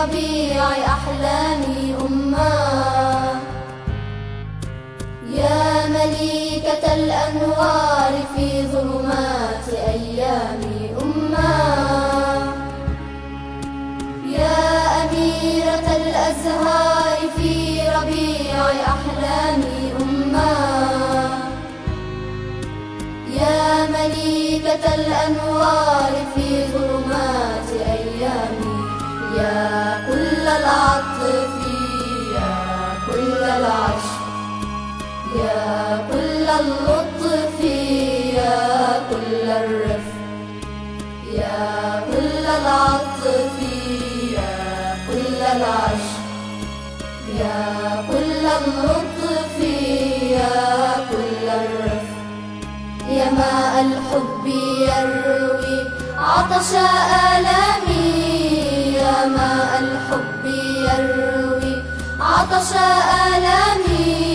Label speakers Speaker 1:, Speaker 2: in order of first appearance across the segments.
Speaker 1: ربيع أحلامي أمّا، يا مليكة الأنوار في ظلمات أيامي أمّا، يا أميرة الأزهار في ربيع أحلامي أمّا، يا مليكة الأنوار في ظلمات أيامي، يا كل العطف يا كل العشق، يا كل اللطف يا كل الرفق، يا كل العطف يا كل العشق، يا كل اللطف يا كل الرفق، يا ماء الحب يروي عطش آلامي، يا ماء الحب يروي عطش آلامي.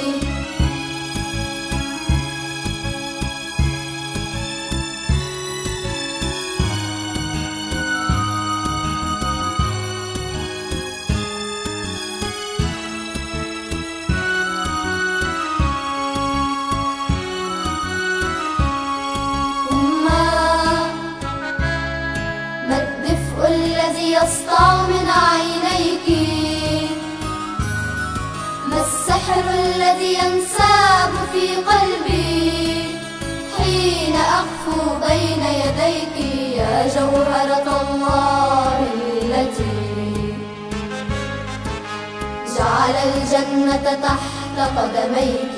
Speaker 1: يسطع من عينيك، ما السحر الذي ينساب في قلبي حين أغفو بين يديك، يا جوهرة الله التي جعل الجنة تحت قدميك،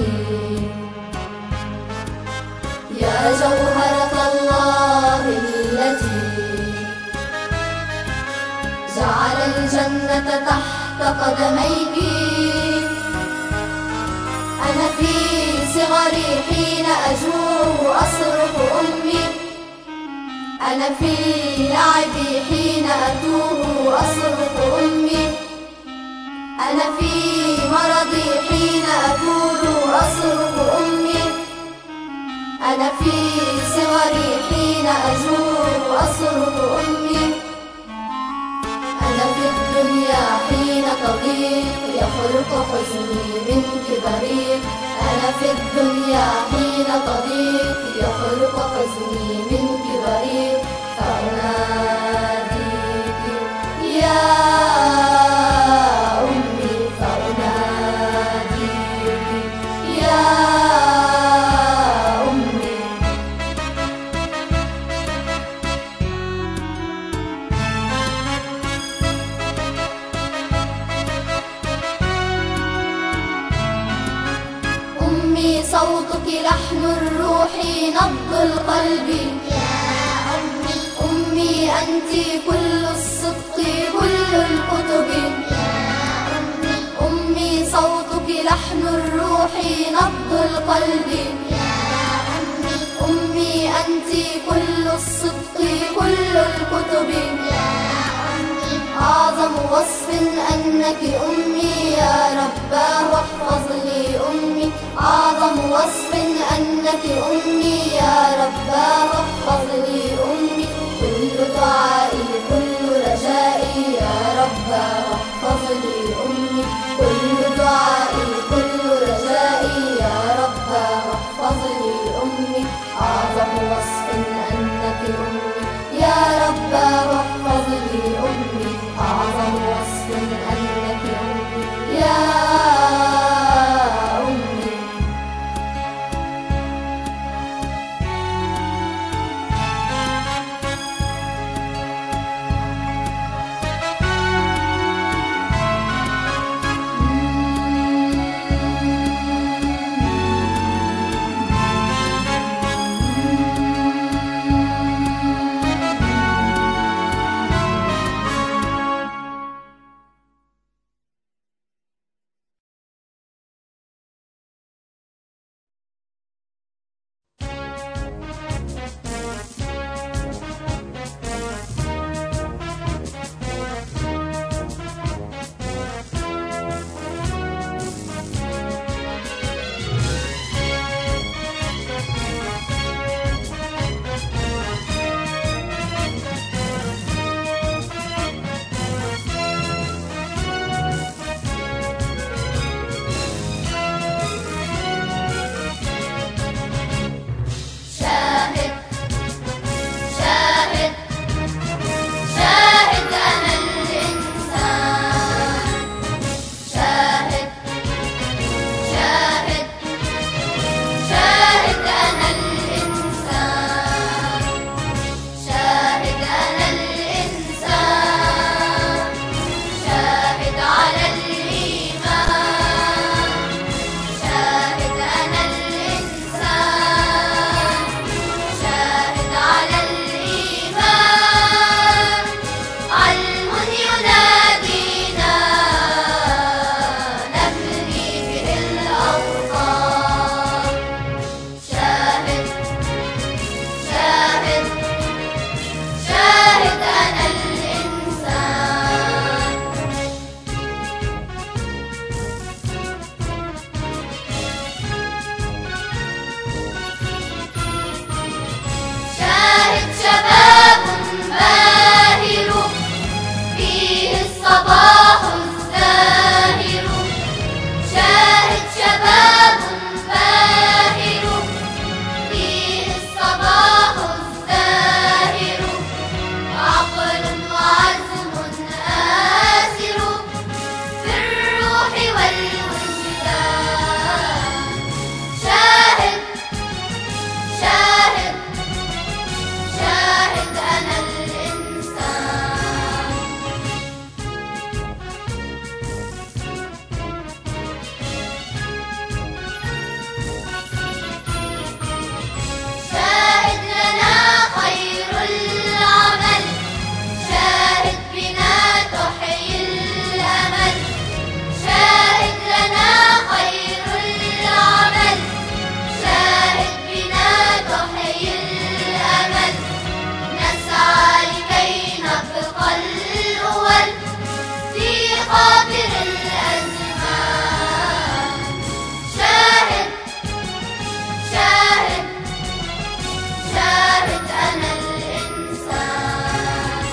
Speaker 1: يا جوهرة الله التي جعل الجنة تحت قدميك. أنا في صغري حين أجوع أصرخ أمي، أنا في لعبي حين أتوه أصرخ أمي، أنا في مرضي حين أكون أصرخ أمي، أنا في صغري حين أجوع أصرخ أمي. أنا في الدنيا حين تضيق يخلق حزني منك بريق، أنا في الدنيا حين تضيق يخلق حزني منك بريق، فأناديك يا أمي، فأناديك يا صوتك لحن الروح نبض القلب،
Speaker 2: يا أمي
Speaker 1: أمي أنت كل الصدق كل الكتب،
Speaker 2: يا أمي
Speaker 1: أمي صوتك لحن الروح نبض القلب،
Speaker 2: يا أمي
Speaker 1: أمي أنت كل الصدق كل الكتب،
Speaker 2: يا أمي
Speaker 1: أعظم وصف أنك أمي، يا رباه واحفظ لي أمي، أعظم وصف أنك أمي، يا رباه واحفظ لي أمي، كل دعائي كل رجائي، يا رباه واحفظ لي أمي، كل دعائي كل رجائي، يا رباه واحفظ لي أمي، أعظم وصف أنك أمي، يا رباه واحفظ لي أمي، أعظم وصف أنك أمي، يا الصباح الزاهر، شاهد شباب باهر، فيه الصباح الزاهر، عقل وعزم آسر، في الروح والوجدان. شاهد شاهد شاهد أنا الإنسان. شاهد لنا خير العمل، شاهد بنا تحيي الأمل، شاهد لنا خير العمل، شاهد بنا تحيي الأمل، نسعى لكي نبقى الأول في خاطر الأزمان. شاهد شاهد شاهد أنا الإنسان.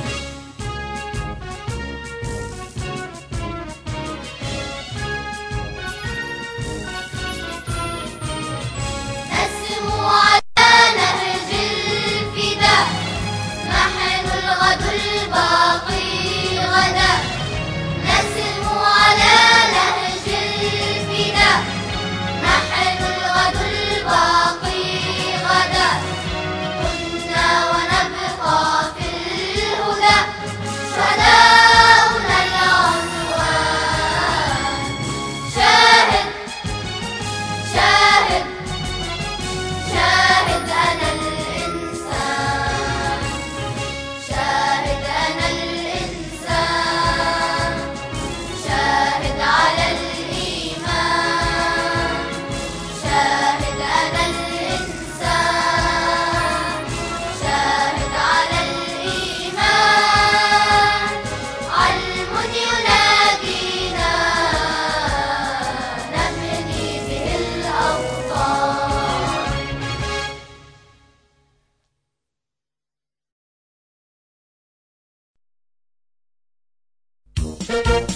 Speaker 1: نسمو على نهج الفداء، نحن الغد الباقي غدا. نسمو على نهج الفداء، نحن الغد الباقي غدا. كنا ونبقى في الهدى، شهداؤنا العنوان. شاهد شاهد شاهد أنا الإنسان. شاهد أنا الإنسان، شاهد على الإيمان. شاهد أنا الإنسان، شاهد على الإيمان. علم ينادينا نبني به الأوطان.